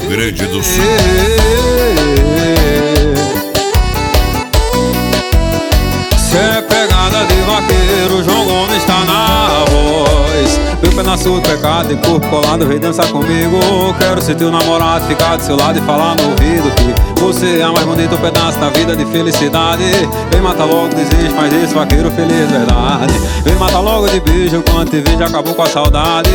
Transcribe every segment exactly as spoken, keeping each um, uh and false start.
Grande do Sul. Cê é pegada de vaqueiro, João Gomes tá na voz. Meu pedaço do pecado e corpo colado, vem dançar comigo. Quero ser teu namorado, ficar do seu lado e falar no ouvido que você é a mais bonito pedaço da vida de felicidade. Vem matar logo, desiste, faz esse vaqueiro feliz, verdade. Vem matar logo de beijo, quando te vejo acabou com a saudade.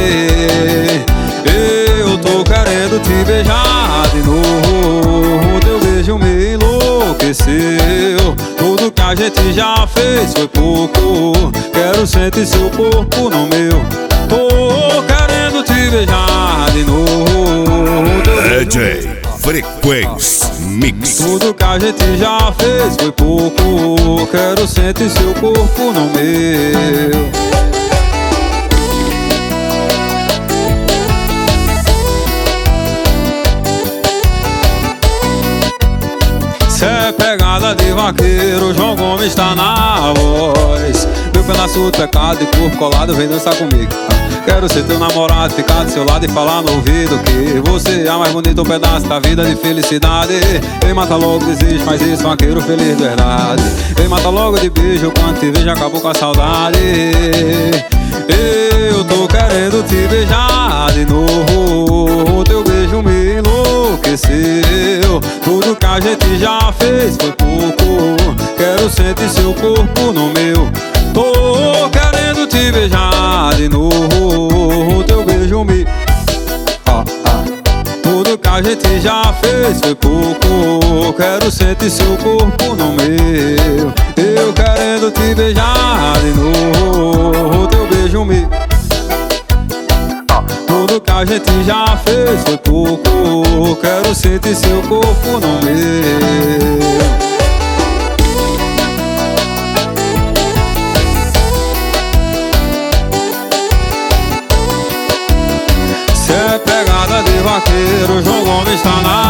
Eu tô querendo te beijar de novo, teu beijo me enlouqueceu. Tudo que a gente já fez foi pouco, quero sentir seu corpo no meu. Tô querendo te beijar de novo, D J Frequência Mix. tudo que a gente já fez foi pouco, quero sentir seu corpo no meu. Cê é pegada de vaqueiro, João Gomes tá na voz. Meu pedaço do pecado e corpo colado, vem dançar comigo. Quero ser teu namorado, ficar do seu lado e falar no ouvido que você é a mais bonito pedaço da vida de felicidade. Vem mata logo, desiste, faz isso, vaqueiro feliz, verdade. Vem mata logo de beijo, quando te vejo acabou com a saudade. Eu tô querendo te beijar de novo, teu beijo me enlouqueceu. Tudo que a gente já fez foi pouco, quero sentir seu corpo no meu. Tô querendo te beijar de novo, teu beijo me... Ah, ah. Tudo que a gente já fez foi pouco, quero sentir seu corpo no meu. Eu querendo te beijar de novo, teu beijo me... Tudo que a gente já fez foi pouco, quero sentir seu corpo no meu. Cê é pegada de vaqueiro, João Gomes tá na